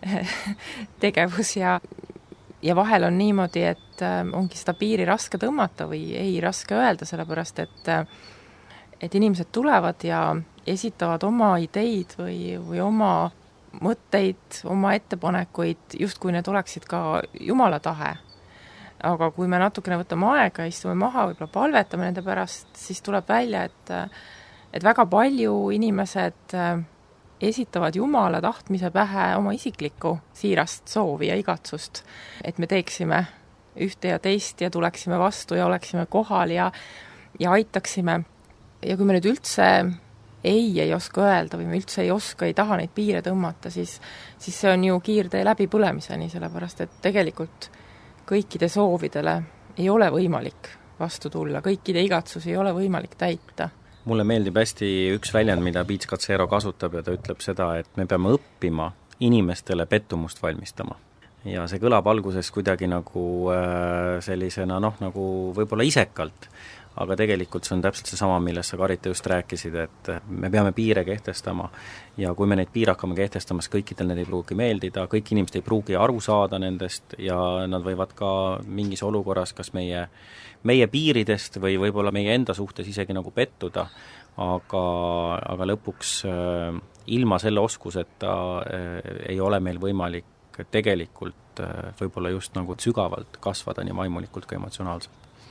tegevus ja, ja vahel on niimoodi, et ongi seda piiri raske tõmmata või ei raske öelda, sellepärast, et, et inimesed tulevad ja esitavad oma ideid või, või oma mõtteid, oma ettepanekuid, just kui need oleksid ka Jumala tahe. Aga kui me natukene võtame aega ja istume maha, võib-olla palvetame nende pärast, siis tuleb välja, et, et väga palju inimesed esitavad Jumala tahtmise pähe oma isiklikku siirast soovi ja igatsust, et me teeksime ühte ja teist ja tuleksime vastu ja oleksime kohal ja, ja aitaksime. Ja kui me nüüd üldse ei ei oska öelda või me üldse ei oska, ei taha neid piire tõmmata, siis, siis see on ju kiirtee läbi põlemiseni, sellepärast et tegelikult kõikide soovidele ei ole võimalik vastu tulla, kõikide igatsusi ei ole võimalik täita. Mulle meeldib hästi üks väljend, mida Piit Scazzero kasutab ja ta ütleb seda, et me peame õppima inimestele pettumust valmistama. Ja see kõlab alguses kuidagi nagu sellisena, noh, nagu võib-olla isekalt, aga tegelikult see on täpselt see sama, millest sa, Karita, just rääkisid, et me peame piire kehtestama ja kui me neid piire hakkame kehtestama, siis kõikidel need ei pruugi meeldida, kõik inimesed ei pruugi aru saada nendest ja nad võivad ka mingis olukorras kas meie, meie piiridest või võib-olla meie enda suhtes isegi nagu pettuda, aga, aga lõpuks äh, ilma selle oskuseta äh, ei ole meil võimalik tegelikult äh, võib-olla just nagu sügavalt kasvada nii vaimulikult kui emotsionaalselt.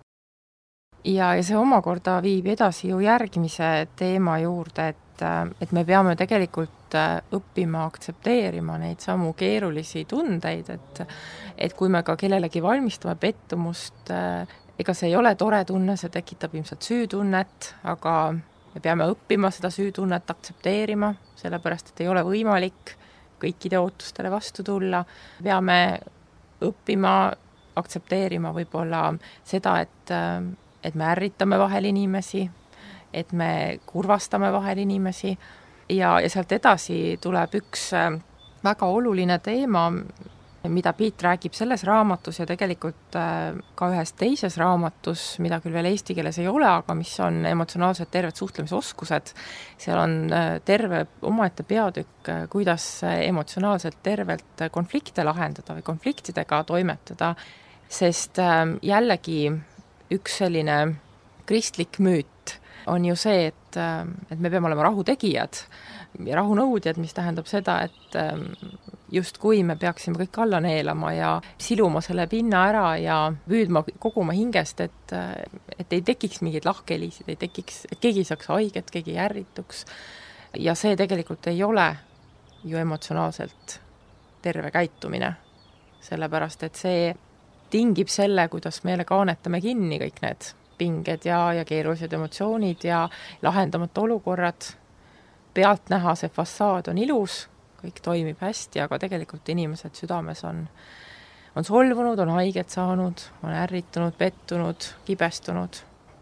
Ja, ja see omakorda viib edasi ju järgmise teema juurde, et, et me peame tegelikult õppima aktsepteerima neid samu keerulisi tundeid, et, et kui me ka kellelegi valmistame pettumust, ega see ei ole tore tunne, see tekitab ilmselt süütunnet, aga me peame õppima seda süütunnet aktsepteerima, sellepärast et ei ole võimalik kõikide ootustele vastu tulla. Peame õppima aktsepteerima võib-olla seda, et et me ärritame vahel inimesi, et me kurvastame vahel inimesi ja, ja sealt edasi tuleb üks väga oluline teema, mida Piit räägib selles raamatus ja tegelikult ka ühes teises raamatus, mida küll veel eesti keeles ei ole, aga mis on emotsionaalselt terved suhtlemisoskused. Seal on terve omaette peatükk, kuidas emotsionaalselt tervelt konflikte lahendada või konfliktidega toimetada, sest jällegi üks selline kristlik müüt on ju see, et, et me peame olema rahutegijad ja rahunõudjad, mis tähendab seda, et just kui me peaksime kõik alla neelama ja siluma selle pinna ära ja püüdma koguma hingest, et, et ei tekiks mingeid lahkhelisid, ei tekiks, et keegi ei saaks haiget, keegi ei ärrituks. Ja see tegelikult ei ole ju emotsionaalselt terve käitumine, sellepärast et see tingib selle, kuidas meile kaanetame kinni kõik need pinged ja, ja keerulised emotsioonid ja lahendamata olukorrad. Pealt näha see fassaad on ilus, kõik toimib hästi, aga tegelikult inimesed südames on, on solvunud, on haiget saanud, on ärritunud, pettunud, kibestunud.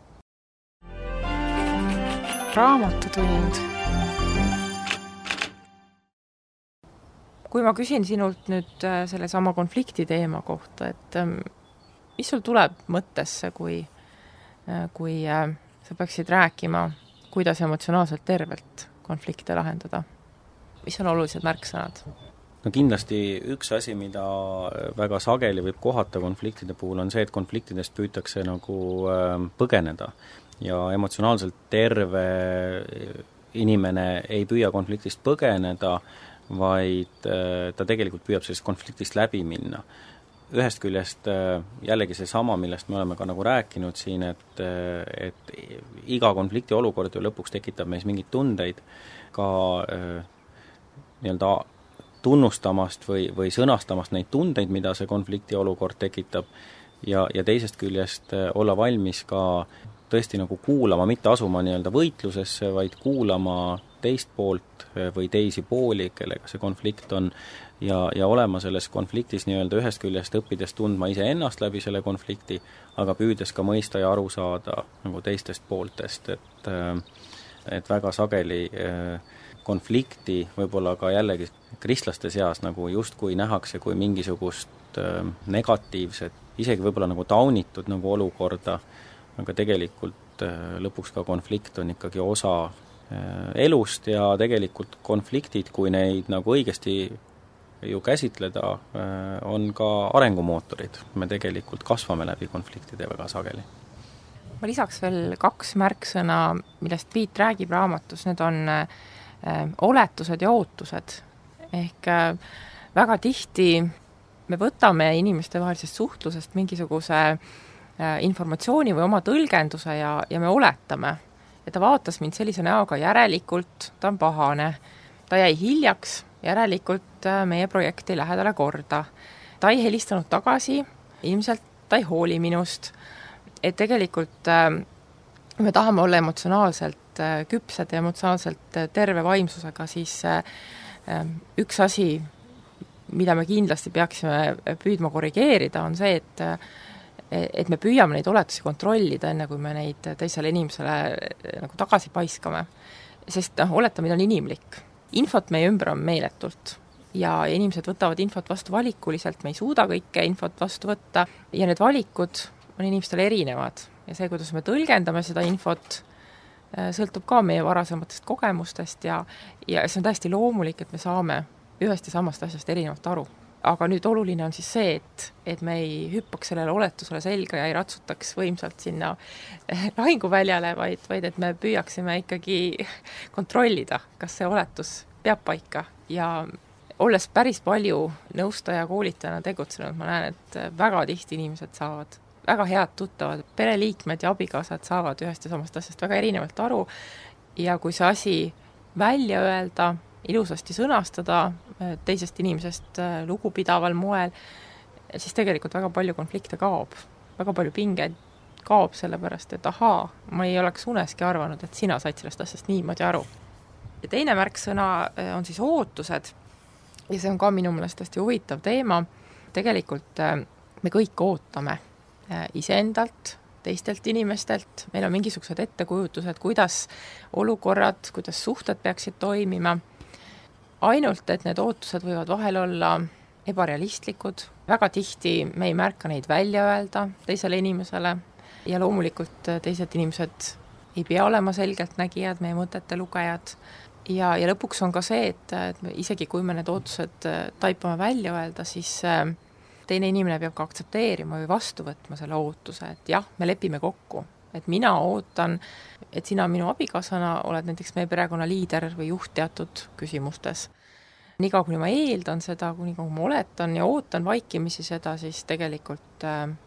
Raamatutund. Kui ma küsin sinult nüüd selle sama konflikti teema kohta, et mis sul tuleb mõttesse, kui, kui sa peaksid rääkima, kuidas emotsionaalselt tervelt konflikte lahendada? Mis on olulised märksõnad? No kindlasti üks asi, mida väga sageli võib kohata konfliktide puhul, on see, et konfliktidest püütakse nagu põgeneda ja emotsionaalselt terve inimene ei püüa konfliktist põgeneda, vaid ta tegelikult püüab sellest konfliktist läbi minna. Ühest küljest jällegi see sama, millest me oleme ka nagu rääkinud siin, et, et iga konflikti olukord ju lõpuks tekitab meis mingeid tundeid, ka nii-öelda tunnustamast või, või sõnastamast neid tundeid, mida see konflikti olukord tekitab ja, ja teisest küljest olla valmis ka tõesti nagu kuulama, mitte asuma nii-öelda võitlusesse, vaid kuulama teist poolt või teisi pooli, kellega see konflikt on, ja, ja olema selles konfliktis nii-öelda ühest küljest õppides tundma iseennast läbi selle konflikti, aga püüdes ka mõista ja aru saada nagu teistest pooltest, et, et väga sageli konflikti võib-olla ka jällegi kristlaste seas nagu justkui nähakse kui mingisugust negatiivset, isegi võib-olla nagu taunitud nagu olukorda, aga tegelikult lõpuks ka konflikt on ikkagi osa elust ja tegelikult konfliktid, kui neid nagu õigesti ju käsitleda, on ka arengumootorid. Me tegelikult kasvame läbi konfliktide väga sageli. Ma lisaks veel kaks märksõna, millest Piit räägib raamatus, need on oletused ja ootused. Ehk väga tihti me võtame inimeste vahelisest suhtlusest mingisuguse informatsiooni või oma tõlgenduse ja, ja me oletame, et ta vaatas mind sellise näoga, järelikult ta on pahane, ta jäi hiljaks, järelikult meie projekt ei lähe talle korda. Ta ei helistanud tagasi, ilmselt ta ei hooli minust. Et tegelikult me tahame olla emotsionaalselt küpsed ja emotsionaalselt terve vaimsusega, siis üks asi, mida me kindlasti peaksime püüdma korrigeerida, on see, et et me püüame neid oletusi kontrollida, enne kui me neid teisele inimesele nagu tagasi paiskame. Sest noh, oletamine on inimlik. Infot meie ümber on meeletult ja inimesed võtavad infot vastu valikuliselt, me ei suuda kõike infot vastu võtta ja need valikud on inimestel erinevad. Ja see, kuidas me tõlgendame seda infot, sõltub ka meie varasematest kogemustest ja, ja see on täiesti loomulik, et me saame ühest ja samast asjast erinevalt aru. Aga nüüd oluline on siis see, et, et me ei hüppaks sellele oletusele selga ja ei ratsutaks võimsalt sinna lahinguväljale, vaid, vaid et me püüaksime ikkagi kontrollida, kas see oletus peab paika. Ja olles päris palju nõustaja koolitajana tegutsenud, ma näen, et väga tihti inimesed saavad, väga head tuttavad, pereliikmed ja abikaasad saavad ühest ja samast asjast väga erinevalt aru ja kui see asi välja öelda, ilusasti sõnastada teisest inimesest lugupidaval moel, siis tegelikult väga palju konflikte kaob. Väga palju pingeid kaob sellepärast, et ahaa, ma ei oleks uneski arvanud, et sina said sellest asjast niimoodi aru. Ja teine märksõna on siis ootused ja see on ka minu meelest hästi huvitav teema. Tegelikult me kõik ootame iseendalt, teistelt inimestelt, meil on mingisugused ettekujutused, kuidas olukorrad, kuidas suhted peaksid toimima. Ainult, et need ootused võivad vahel olla ebarealistlikud, väga tihti me ei märka neid välja öelda teisele inimesele ja loomulikult teised inimesed ei pea olema selgelt nägijad, meie mõtete lugejad ja, ja lõpuks on ka see, et, et isegi kui me need ootused taipame välja öelda, siis teine inimene peab ka aktsepteerima või vastu võtma selle ootuse, et jah, me lepime kokku, et mina ootan, et sina minu abikaasana oled näiteks meie perekonna liider või juht teatud küsimustes. Niikaua, kuni ma eeldan seda, kuni kui ma oletan ja ootan vaikimisi seda, siis tegelikult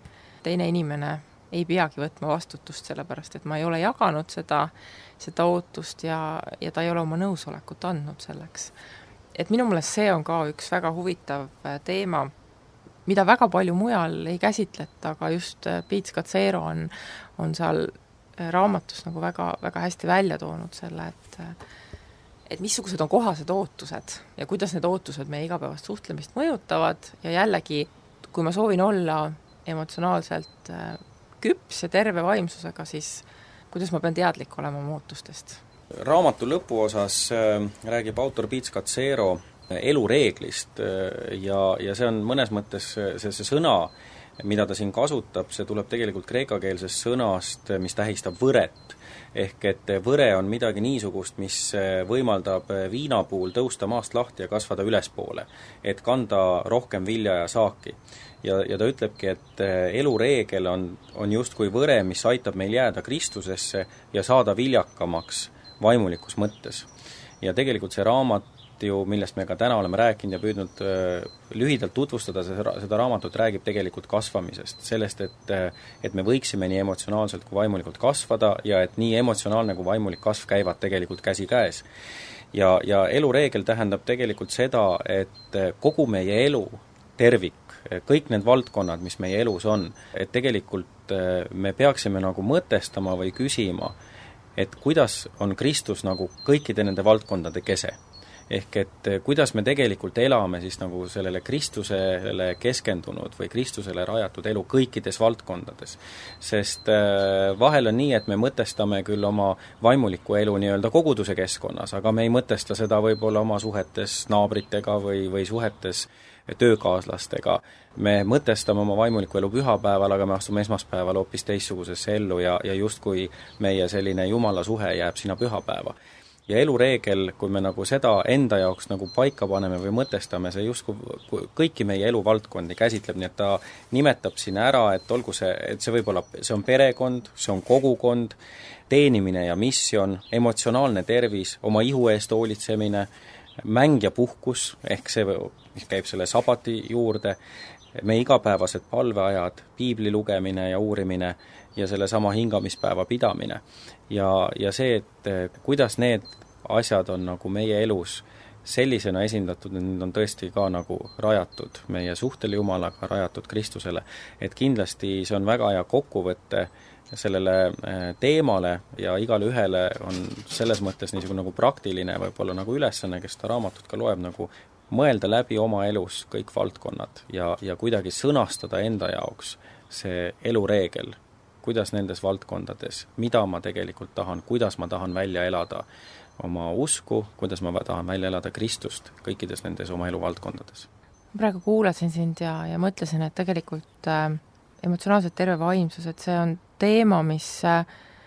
teine inimene ei peagi võtma vastutust sellepärast, et ma ei ole jaganud seda, seda ootust ja, ja ta ei ole oma nõusolekut andnud selleks. Et minu meelest see on ka üks väga huvitav teema, mida väga palju mujal ei käsitleta, aga just Piet Scazzero on, on seal raamatus nagu väga, väga hästi välja toonud selle, et, et missugused on kohased ootused ja kuidas need ootused meie igapäevast suhtlemist mõjutavad ja jällegi, kui ma soovin olla emotsionaalselt küps ja terve vaimsusega, siis kuidas ma pean teadlik olema oma ootustest? Raamatu lõpuosas räägib autor Piet Scazzero elureeglist ja, ja see on mõnes mõttes see, see sõna, mida ta siin kasutab, see tuleb tegelikult kreekakeelsest sõnast, mis tähistab võret. Ehk et võre on midagi niisugust, mis võimaldab viina puhul tõusta maast lahti ja kasvada ülespoole, et kanda rohkem vilja ja saaki. Ja, ja ta ütlebki, et elureegel on, on justkui võre, mis aitab meil jääda Kristusesse ja saada viljakamaks vaimulikus mõttes. Ja tegelikult see raamat ju, millest me ka täna oleme rääkinud ja püüdnud äh, lühidalt tutvustada, seda, seda raamatut räägib tegelikult kasvamisest, sellest, et, et me võiksime nii emotsionaalselt kui vaimulikult kasvada ja et nii emotsionaalne kui vaimulik kasv käivad tegelikult käsi käes. Ja, ja elureegel tähendab tegelikult seda, et kogu meie elu tervik kõik need valdkonnad, mis meie elus on, et tegelikult me peaksime nagu mõtestama või küsima, et kuidas on Kristus nagu kõikide nende valdkondade kese. Ehk et kuidas me tegelikult elame siis nagu sellele Kristusele keskendunud või Kristusele rajatud elu kõikides valdkondades. Sest vahel on nii, et me mõtestame küll oma vaimuliku elu nii-öelda koguduse keskkonnas, aga me ei mõtesta seda võib-olla oma suhetes naabritega või, või suhetes töökaaslastega. Me mõtestame oma vaimuliku elu pühapäeval, aga me astume esmaspäeval hoopis teistsugusesse ellu ja, ja justkui meie selline Jumala suhe jääb sinna pühapäeva. Ja elureegel, kui me nagu seda enda jaoks nagu paika paneme või mõtestame, see justkui kõiki meie eluvaldkondi käsitleb, nii et ta nimetab siin ära, et olgu see, et see võib olla, see on perekond, see on kogukond, teenimine ja missioon, emotsionaalne tervis, oma ihu eest hoolitsemine, mäng ja puhkus, ehk see, mis käib selle sabati juurde, meie igapäevased palveajad, piibli lugemine ja uurimine ja selle sama hingamispäeva pidamine. Ja, ja see, et kuidas need asjad on nagu meie elus sellisena esindatud, need on tõesti ka nagu rajatud meie suhtele Jumalaga, rajatud Kristusele, et kindlasti see on väga hea kokkuvõtte sellele teemale ja igale ühele on selles mõttes niisugune nagu praktiline võib-olla nagu ülesanne, kes ta raamatut ka loeb, nagu mõelda läbi oma elus kõik valdkonnad ja, ja kuidagi sõnastada enda jaoks see elureegel, kuidas nendes valdkondades, mida ma tegelikult tahan, kuidas ma tahan välja elada oma usku, kuidas ma tahan välja elada Kristust kõikides nendes oma eluvaldkondades. Praegu kuulasin sind ja, ja mõtlesin, et tegelikult äh, emotsionaalselt terve vaimsus, et see on teema, mis äh,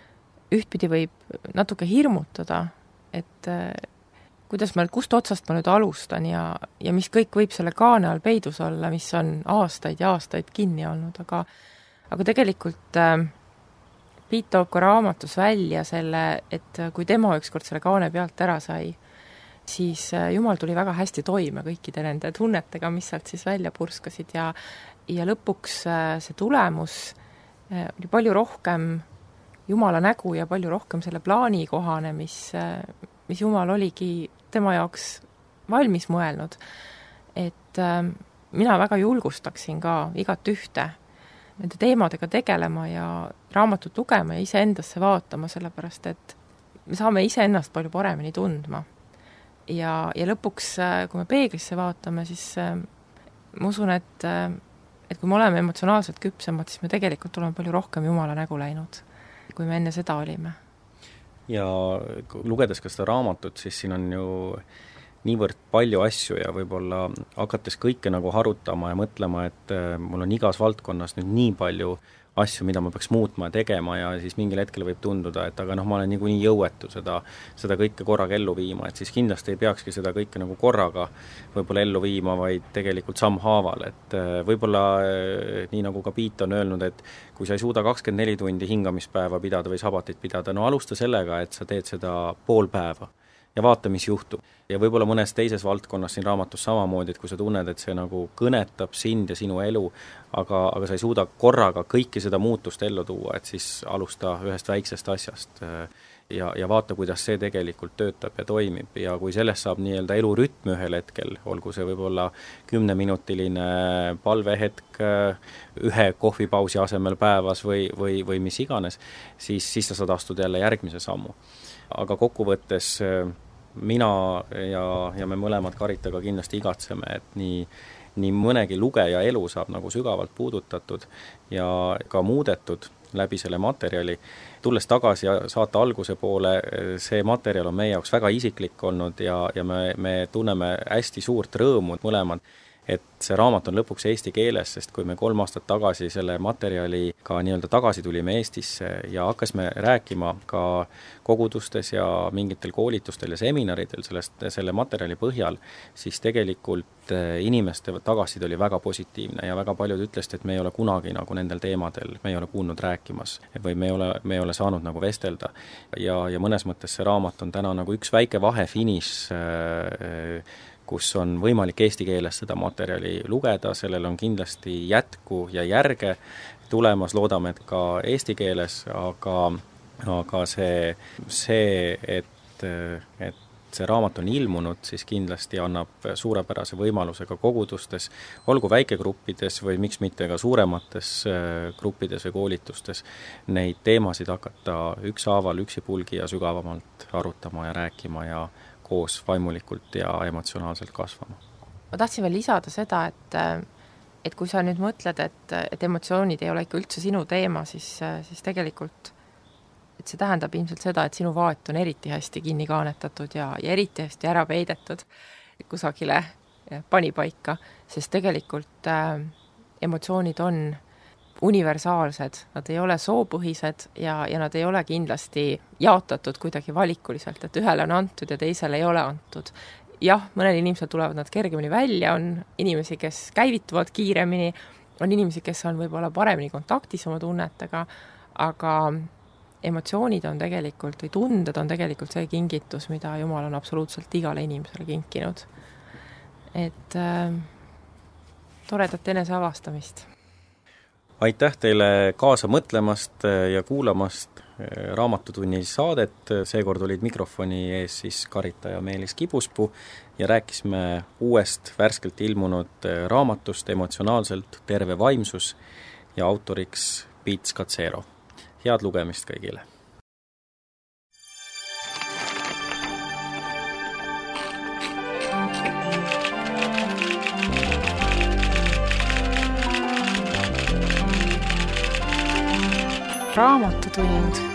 ühtpidi võib natuke hirmutada, et äh, kuidas ma, kust otsast ma nüüd alustan ja, ja mis kõik võib selle kaane all peidus olla, mis on aastaid ja aastaid kinni olnud, aga aga tegelikult äh, Piit toob ka raamatus välja selle, et kui tema ükskord selle kaane pealt ära sai, siis äh, Jumal tuli väga hästi toime kõikide nende tunnetega, mis sealt siis välja purskasid ja, ja lõpuks äh, see tulemus äh, oli palju rohkem Jumala nägu ja palju rohkem selle plaani kohane, mis, äh, mis Jumal oligi tema jaoks valmis mõelnud. Et äh, mina väga julgustaksin ka igat ühte nende teemadega tegelema ja raamatut lugema ja iseendasse vaatama, sellepärast et me saame iseennast palju paremini tundma. Ja, ja lõpuks, kui me peeglisse vaatame, siis ma usun, et, et kui me oleme emotsionaalselt küpsemad, siis me tegelikult oleme palju rohkem Jumala nägu läinud, kui me enne seda olime. Ja lugedes ka seda raamatut, siis siin on ju niivõrd palju asju ja võib-olla hakates kõike nagu harutama ja mõtlema, et mul on igas valdkonnas nüüd nii palju asju, mida ma peaks muutma ja tegema ja siis mingil hetkel võib tunduda, et aga noh, ma olen niikuinii jõuetu seda, seda kõike korraga ellu viima, et siis kindlasti ei peakski seda kõike nagu korraga võib-olla ellu viima, vaid tegelikult sammhaaval, et võib-olla nii nagu ka Piit on öelnud, et kui sa ei suuda kakskümmend neli tundi hingamispäeva pidada või sabatit pidada, no alusta sellega, et sa teed seda pool päeva ja vaata, mis juhtub. Ja võib-olla mõnes teises valdkonnas siin raamatus samamoodi, et kui sa tunned, et see nagu kõnetab sind ja sinu elu, aga, aga sa ei suuda korraga kõiki seda muutust ellu tuua, et siis alusta ühest väiksest asjast ja, ja vaata, kuidas see tegelikult töötab ja toimib. Ja kui sellest saab nii-öelda elurütm ühel hetkel, olgu see võib-olla kümneminutiline palvehetk ühe kohvipausi asemel päevas või, või, või mis iganes, siis, siis sa saad astuda jälle järgmise sammu. Aga kokkuvõttes mina ja, ja me mõlemad Karitaga kindlasti igatseme, et nii, nii mõnegi lugeja elu saab nagu sügavalt puudutatud ja ka muudetud läbi selle materjali. Tulles tagasi ja saata alguse poole, see materjal on meie jaoks väga isiklik olnud ja, ja me, me tunneme hästi suurt rõõmu mõlemad, et see raamat on lõpuks eesti keeles, sest kui me kolm aastat tagasi selle materjaliga nii-öelda tagasi tulime Eestisse ja hakkasime rääkima ka kogudustes ja mingitel koolitustel ja seminaridel sellest, selle materjali põhjal, siis tegelikult inimeste tagasiside oli väga positiivne ja väga paljud ütlesid, et me ei ole kunagi nagu nendel teemadel, me ei ole kuulnud rääkimas või me ei ole, me ei ole saanud nagu vestelda. Ja, ja mõnes mõttes see raamat on täna nagu üks väike vahefiniš, kus on võimalik eesti keeles seda materjali lugeda, sellel on kindlasti jätku ja järge tulemas, loodame, et ka eesti keeles, aga, aga see, see, et, et see raamat on ilmunud, siis kindlasti annab suurepärase võimaluse ka kogudustes, olgu väikegruppides või miks mitte ka suuremates gruppides või koolitustes, neid teemasid hakata ükshaaval, üksipulgi ja sügavamalt arutama ja rääkima ja koos vaimulikult ja emotsionaalselt kasvama. Ma tahtsin veel lisada seda, et, et kui sa nüüd mõtled, et, et emotsioonid ei ole ikka üldse sinu teema, siis, siis tegelikult et see tähendab ilmselt seda, et sinu vaat on eriti hästi kinni kaanetatud ja, ja eriti hästi ära peidetud kusagile panipaika, sest tegelikult äh, emotsioonid on universaalsed, nad ei ole soopõhised ja, ja nad ei ole kindlasti jaotatud kuidagi valikuliselt, et ühele on antud ja teisele ei ole antud. Jah, mõnel inimesel tulevad nad kergemini välja, on inimesi, kes käivituvad kiiremini, on inimesi, kes on võib-olla paremini kontaktis oma tunnetega, aga emotsioonid on tegelikult või tunded on tegelikult see kingitus, mida Jumal on absoluutselt igale inimesele kinkinud. Et äh, toredat enese avastamist. Aitäh teile kaasa mõtlemast ja kuulamast Raamatutunni saadet. Seekord olid mikrofoni ees siis Karita ja Meelis Kibuspuu ja rääkisime uuest värskelt ilmunud raamatust Emotsionaalselt terve vaimsus ja autoriks Piet Scazzero. Head lugemist kõigile! Raamatutund